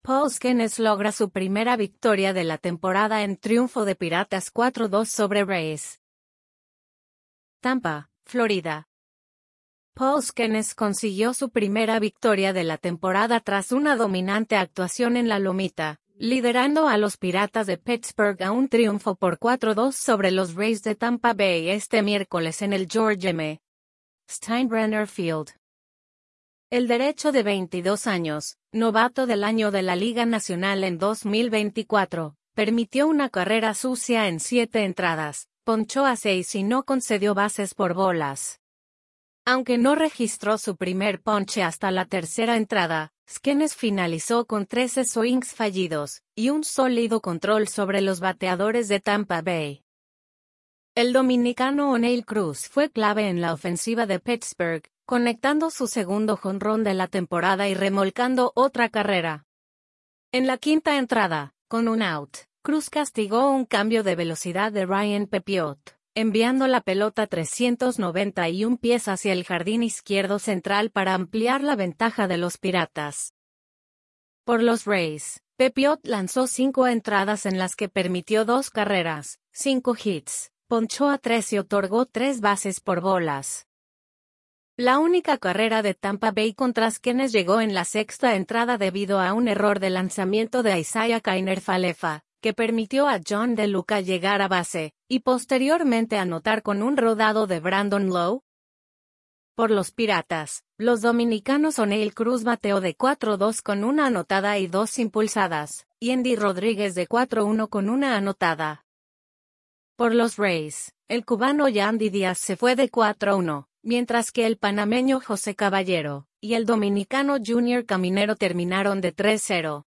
Paul Skenes logra su primera victoria de la temporada en triunfo de Piratas 4-2 sobre Rays. Tampa, Florida. Paul Skenes consiguió su primera victoria de la temporada tras una dominante actuación en la lomita, liderando a los Piratas de Pittsburgh a un triunfo por 4-2 sobre los Rays de Tampa Bay este miércoles en el George M. Steinbrenner Field. El derecho de 22 años, novato del año de la Liga Nacional en 2024, permitió una carrera sucia en 7 entradas, ponchó a 6 y no concedió bases por bolas. Aunque no registró su primer ponche hasta la tercera entrada, Skenes finalizó con 13 swings fallidos y un sólido control sobre los bateadores de Tampa Bay. El dominicano Oneil Cruz fue clave en la ofensiva de Pittsburgh, conectando su segundo jonrón de la temporada y remolcando otra carrera. En la quinta entrada, con un out, Cruz castigó un cambio de velocidad de Ryan Pepiot, enviando la pelota 391 pies hacia el jardín izquierdo central para ampliar la ventaja de los Piratas. Por los Rays, Pepiot lanzó 5 entradas en las que permitió 2 carreras, 5 hits, ponchó a 3 y otorgó 3 bases por bolas. La única carrera de Tampa Bay contra Skenes llegó en la sexta entrada debido a un error de lanzamiento de Isaiah Kiner-Falefa, que permitió a John DeLuca llegar a base, y posteriormente anotar con un rodado de Brandon Lowe. Por los Piratas, los dominicanos Oneil Cruz bateó de 4-2 con una anotada y 2 impulsadas, y Endy Rodríguez de 4-1 con una anotada. Por los Rays, el cubano Yandy Díaz se fue de 4-1, mientras que el panameño José Caballero y el dominicano Junior Caminero terminaron de 3-0.